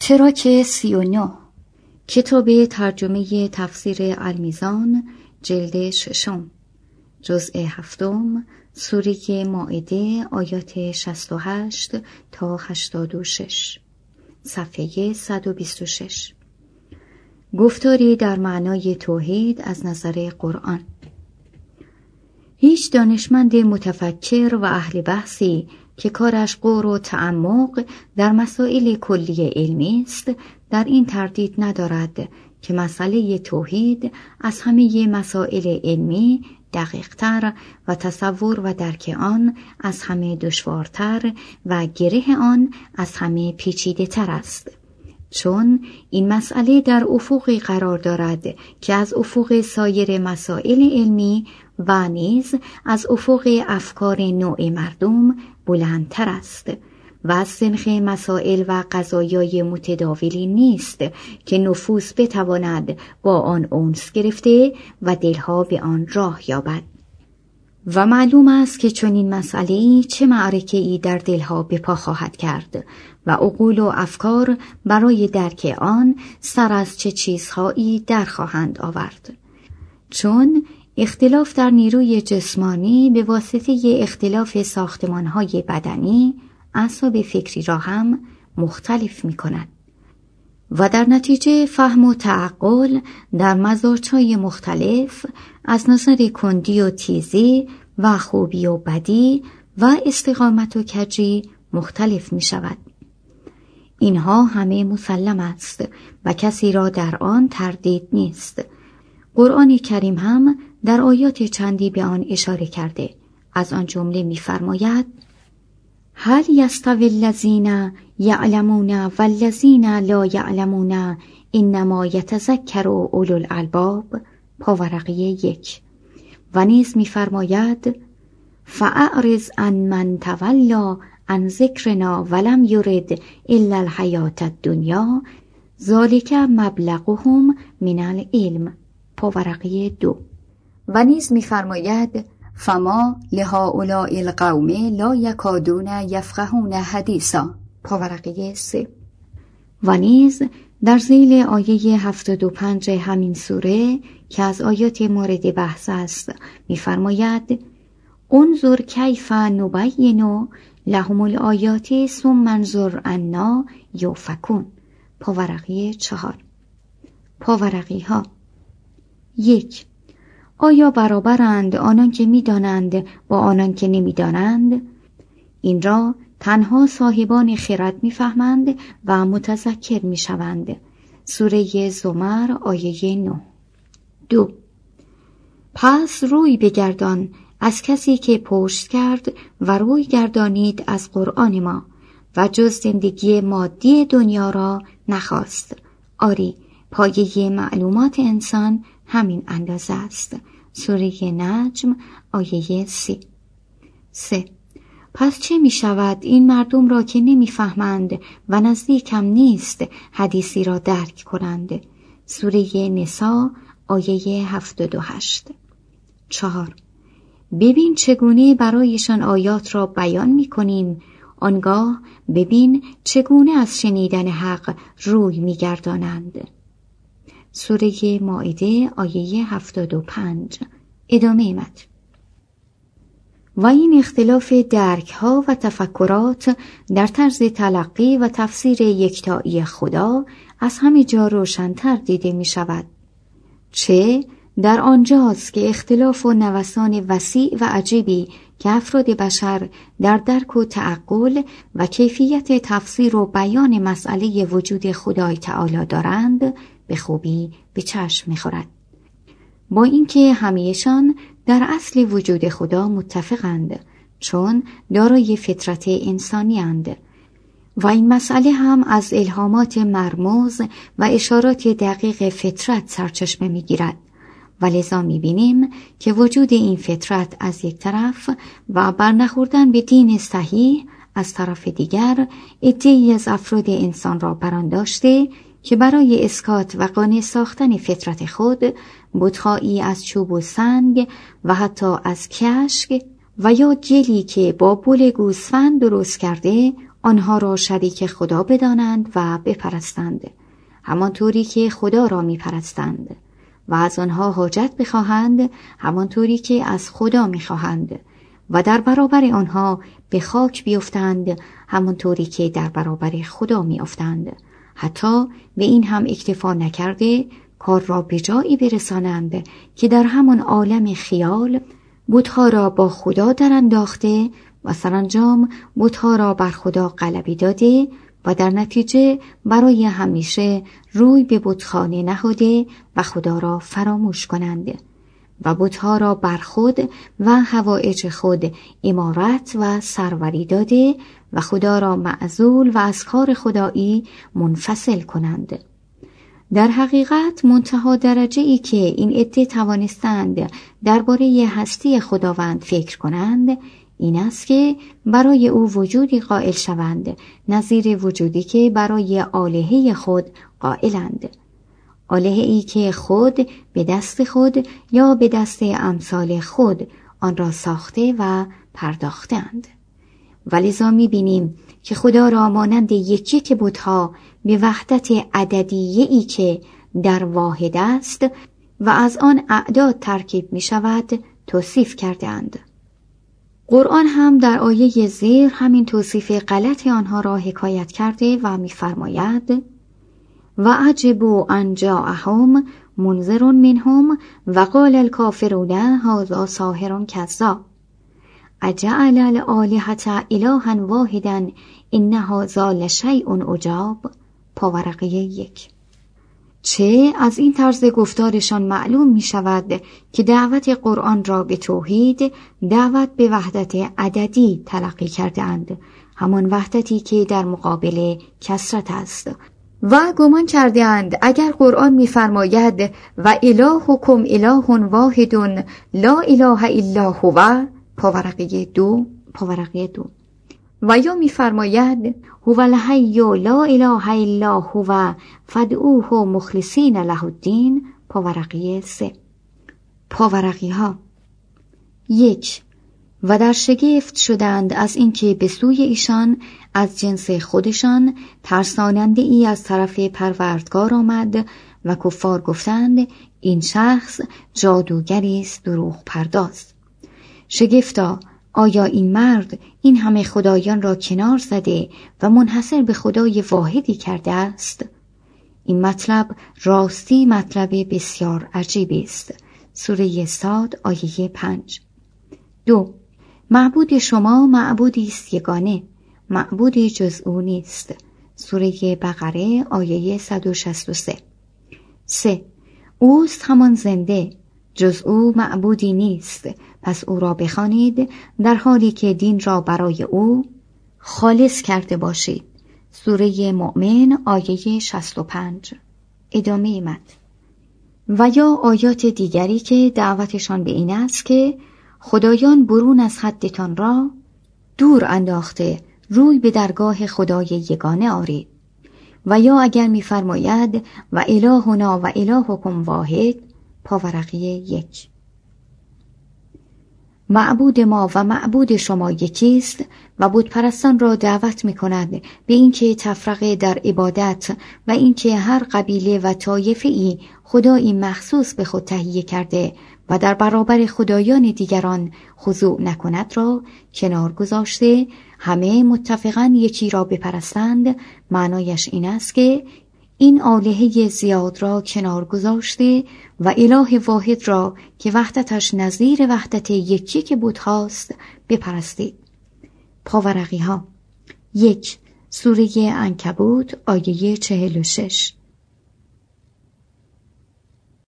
تراک 39 کتاب ترجمه تفسیر المیزان جلد 6 جزء 7 سوره مائده آیات 68 تا 86 صفحه 126 گفتاری در معنای توحید از نظر قرآن. هیچ دانشمند متفکر و اهل بحثی که کارش غور و تعمق در مسائل کلی علمی است در این تردید ندارد که مسئله توحید از همه مسائل علمی دقیق‌تر و تصور و درک آن از همه دشوارتر و گره آن از همه پیچیده‌تر است، چون این مسئله در افقی قرار دارد که از افق سایر مسائل علمی و نیز از افق افکار نوع مردم بلندتر است و از سنخ مسائل و قضایای متداولی نیست که نفوس بتواند با آن انس گرفته و دلها به آن راه یابد. و معلوم است که چنین مسئله‌ای چه معرکه‌ای در دلها به پا خواهد کرد و عقول و افکار برای درک آن سر از چه چیزهایی در خواهند آورد، چون اختلاف در نیروی جسمانی به واسطه اختلاف ساختمان‌های بدنی اعصاب فکری را هم مختلف می‌کند و در نتیجه فهم و تعقل در مزاج‌های مختلف از نظر کندی و تیزی و خوبی و بدی و استقامت و کجی مختلف می‌شود. اینها همه مسلم است و کسی را در آن تردید نیست. قرآن کریم هم در آیات چندی به آن اشاره کرده. از آن جمله می‌فرماید: هل یستوی الذین یعلمون والذین لا یعلمون انما یتذکر اولو الالباب پاورقی 1. و نیز می‌فرماید: فاعرض عن من تولی عن ذکرنا ولم یرد الا الحیاة الدنیا ذلک مبلغهم من العلم پاورقی 2. و نیز می‌فرماید: فما لهؤلاء القوم لا یکادون یفقهون حدیثا پاورقی 3. و نیز در ذیل آیه 75 همین سوره که از آیات مورد بحث است می‌فرماید: انظر کیف نبین لهم الآیات ثم انظر انا یؤفکون پاورقی 4. پاورقی ها: 1. آیا برابرند آنان که می‌دانند با آنان که نمی‌دانند؟ این را تنها صاحبان خرد می‌فهمند و متذکر می‌شوند. سوره زمر آیه 9. 2. پس روی بگردان از کسی که پشت کرد و روی گردانید از قرآن ما و جز زندگی مادی دنیا را نخواست. آری، پایه معلومات انسان همین اندازه است. سوره نجم آیه 30. 3. پس چه می شود این مردم را که نمی فهمند و نزدیکم نیست حدیثی را درک کنند؟ سوره نساء آیه 78. 4. ببین چگونه برایشان آیات را بیان می کنیم، آنگاه ببین چگونه از شنیدن حق روی می گردانند. سوره مائده آیه 75. ادامه متن. و این اختلاف درک ها و تفکرات در طرز تلقی و تفسیر یکتایی خدا از همه جا روشن‌تر دیده می شود. چه در آنجاست که اختلاف و نوسان وسیع و عجیبی که افراد بشر در درک و تعقل و کیفیت تفسیر و بیان مسئله وجود خدای تعالی دارند به خوبی به چشم می‌خورد، با اینکه همه‌شان در اصل وجود خدا متفقند، چون دارای فطرت انسانی اند و این مسئله هم از الهامات مرموز و اشارات دقیق فطرت سرچشمه می‌گیرد و لذا می‌بینیم که وجود این فطرت از یک طرف و برنخوردن به دین صحیح از طرف دیگر عده‌ای از افراد انسان را بران داشته که برای اسکات و قانع ساختن فطرت خود بت‌هایی از چوب و سنگ و حتی از کشک و یا گلی که با بول گوسفند درست کرده آنها را شریک خدا بدانند و بپرستند، همانطوری که خدا را میپرستند، و از آنها حاجت بخواهند همانطوری که از خدا میخواهند، و در برابر آنها به خاک بیفتند همانطوری که در برابر خدا میافتند. حتی به این هم اکتفا نکرده کار را به جایی برسانند که در همان عالم خیال بت‌ها را با خدا در انداخته و سرانجام بت‌ها را بر خدا غلبه داده و در نتیجه برای همیشه روی به بتخانه نهاده و خدا را فراموش کنند و بت‌ها را بر خود و حوائج خود امارت و سروری داده و خدا را معزول و از کار خدایی منفصل کنند. در حقیقت منتها درجه ای که این عده توانستند درباره هستی خداوند فکر کنند این است که برای او وجودی قائل شوند نظیر وجودی که برای آلهه خود قائلند، آلهه ای که خود به دست خود یا به دست امثال خود آن را ساخته و پرداختند. ولذا می‌بینیم که خدا را مانند یک بت‌ها به وحدت عددیه‌ای که در واحد است و از آن اعداد ترکیب می‌شود توصیف کردند. قرآن هم در آیه زیر همین توصیف غلط آنها را حکایت کرده و می‌فرماید و عجبوا ان جاءهم منذر منهم و قال الکافرون هذا ساحر کذاب اجعل الآلهة الها واحدا ان هذا لشیء عجاب. پاورقی 1. چه از این طرز گفتارشان معلوم می شود که دعوت قرآن را به توحید دعوت به وحدت عددی تلقی کرده اند، همان وحدتی که در مقابل کثرت است، و گمان کرده اند اگر قرآن می فرماید و الهکم اله واحد لا اله الا هو پاورقی 2 و یا می فرماید هو الحی لا اله الا هو فادعوه مخلصین له الدین پاورقی 3. پاورقی ها 1. و در شگفت شدند از اینکه به سوی ایشان از جنس خودشان ترساننده ای از طرف پروردگار آمد و کفار گفتند این شخص جادوگری است دروغ پرداز. شگفتا آیا این مرد این همه خدایان را کنار زده و منحصر به خدای واحدی کرده است؟ این مطلب راستی مطلب بسیار عجیبی است. سوره صاد آیه 5. 2. معبود شما معبودی است یگانه، معبودی جز او نیست. سوره بقره آیه 163. 3. اوست همان زنده، جز او معبودی نیست، پس او را بخوانید در حالی که دین را برای او خالص کرده باشید. سوره مؤمن آیه 65. ادامه متن. و یا آیات دیگری که دعوتشان به این است که خدایان برون از حدتان را دور انداخته روی به درگاه خدای یگانه آرید. و یا اگر می‌فرماید و الهنا و الهکم واحد پاورقی 1. معبود ما و معبود شما یکیست و بتپرستان را دعوت می‌کند به اینکه تفرقه در عبادت و اینکه هر قبیله و طایفه‌ای خدایی مخصوص به خود تهیه کرده و در برابر خدایان دیگران خضوع نکند را کنار گذاشته همه متفقاً یکی را بپرستند. معنایش این است که این آلهه زیاد را کنار گذاشته و اله واحد را که وحدتش نظیر وحدت یکی بت هاست بپرستید. پاورقی ها 1. سوره عنکبوت آیه 46.